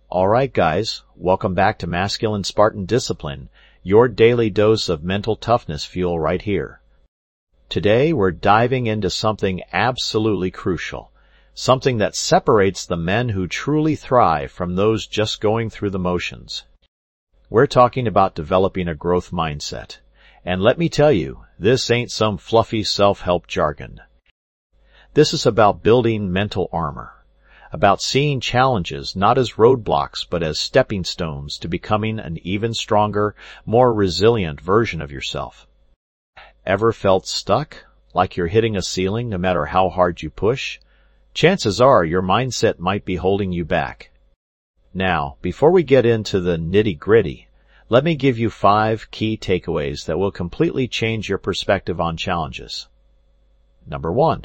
All right, guys, welcome back to Masculine Spartan Discipline, your daily dose of mental toughness fuel right here. Today, we're diving into something absolutely crucial, something that separates the men who truly thrive from those just going through the motions. We're talking about developing a growth mindset. And let me tell you, this ain't some fluffy self-help jargon. This is about building mental armor, about seeing challenges not as roadblocks but as stepping stones to becoming an even stronger, more resilient version of yourself. Ever felt stuck, like you're hitting a ceiling no matter how hard you push? Chances are your mindset might be holding you back. Now, before we get into the nitty-gritty, let me give you 5 key takeaways that will completely change your perspective on challenges. Number 1.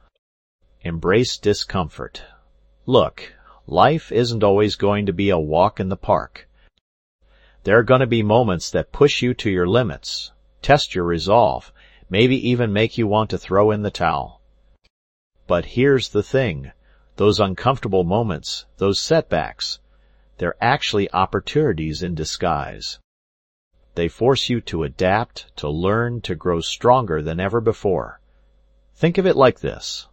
Embrace discomfort. Look, life isn't always going to be a walk in the park. There are going to be moments that push you to your limits, test your resolve, maybe even make you want to throw in the towel. But here's the thing, those uncomfortable moments, those setbacks, they're actually opportunities in disguise. They force you to adapt, to learn, to grow stronger than ever before. Think of it like this.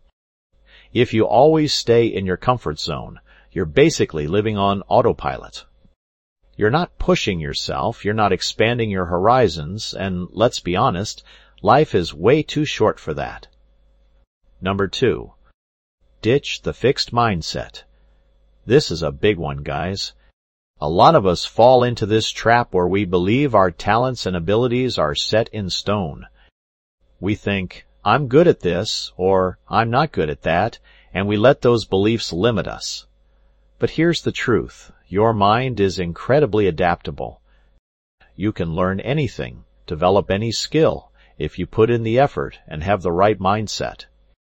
If you always stay in your comfort zone, you're basically living on autopilot. You're not pushing yourself, you're not expanding your horizons, and let's be honest, life is way too short for that. Number 2. Ditch the fixed mindset. This is a big one, guys. A lot of us fall into this trap where we believe our talents and abilities are set in stone. We think, I'm good at this, or I'm not good at that, and we let those beliefs limit us. But here's the truth. Your mind is incredibly adaptable. You can learn anything, develop any skill, if you put in the effort and have the right mindset.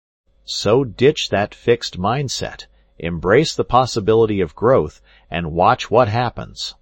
So ditch that fixed mindset. Embrace the possibility of growth and watch what happens.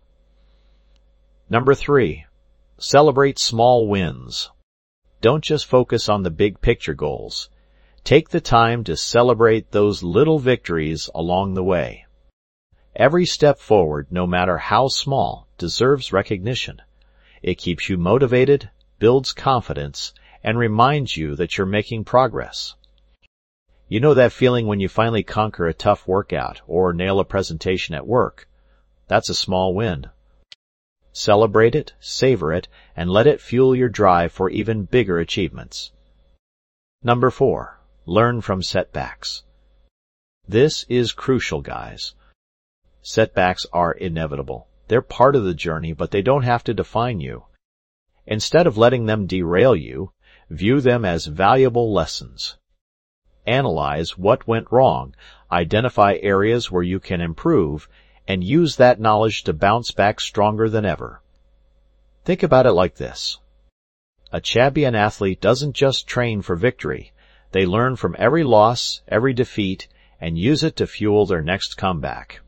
Number 3. Celebrate small wins. Don't just focus on the big picture goals. Take the time to celebrate those little victories along the way. Every step forward, no matter how small, deserves recognition. It keeps you motivated, builds confidence, and reminds you that you're making progress. You know that feeling when you finally conquer a tough workout or nail a presentation at work? That's a small win. Celebrate it, savor it, and let it fuel your drive for even bigger achievements. Number 4. Learn from setbacks. This is crucial, guys. Setbacks are inevitable. They're part of the journey, but they don't have to define you. Instead of letting them derail you, view them as valuable lessons. Analyze what went wrong, identify areas where you can improve, and use that knowledge to bounce back stronger than ever. Think about it like this. A champion athlete doesn't just train for victory. They learn from every loss, every defeat, and use it to fuel their next comeback.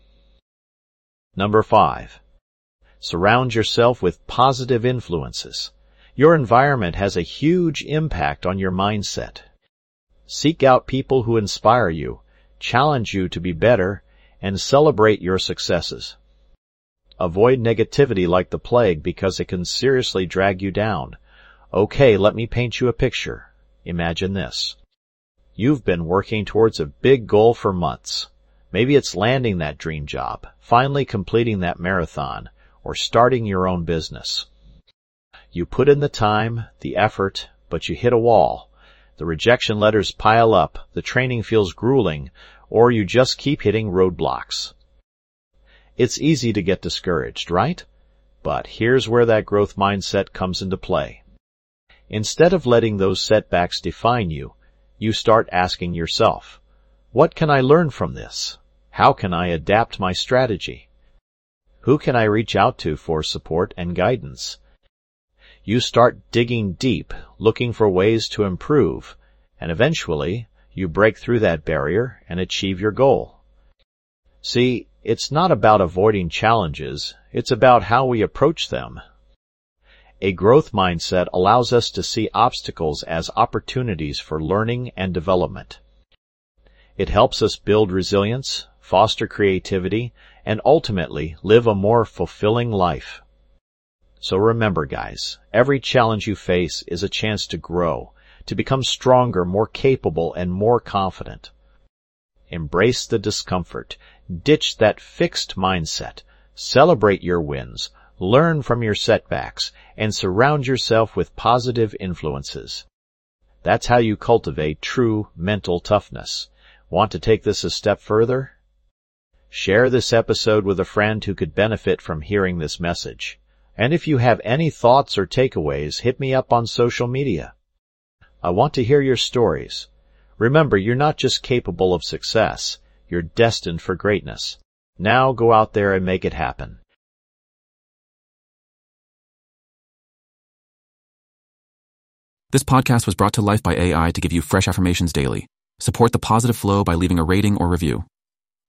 Number 5. Surround yourself with positive influences. Your environment has a huge impact on your mindset. Seek out people who inspire you, challenge you to be better, and celebrate your successes. Avoid negativity like the plague because it can seriously drag you down. Okay, let me paint you a picture. Imagine this. You've been working towards a big goal for months. Maybe it's landing that dream job, finally completing that marathon, or starting your own business. You put in the time, the effort, but you hit a wall. The rejection letters pile up, the training feels grueling, or you just keep hitting roadblocks. It's easy to get discouraged, right? But here's where that growth mindset comes into play. Instead of letting those setbacks define you, you start asking yourself, what can I learn from this? How can I adapt my strategy? Who can I reach out to for support and guidance? You start digging deep, looking for ways to improve, and eventually you break through that barrier and achieve your goal. See, it's not about avoiding challenges, it's about how we approach them. A growth mindset allows us to see obstacles as opportunities for learning and development. It helps us build resilience, foster creativity, and ultimately live a more fulfilling life. So remember, guys, every challenge you face is a chance to grow, to become stronger, more capable, and more confident. Embrace the discomfort. Ditch that fixed mindset. Celebrate your wins. Learn from your setbacks, and surround yourself with positive influences. That's how you cultivate true mental toughness. Want to take this a step further? Share this episode with a friend who could benefit from hearing this message. And if you have any thoughts or takeaways, hit me up on social media. I want to hear your stories. Remember, you're not just capable of success, you're destined for greatness. Now go out there and make it happen. This podcast was brought to life by AI to give you fresh affirmations daily. Support the positive flow by leaving a rating or review.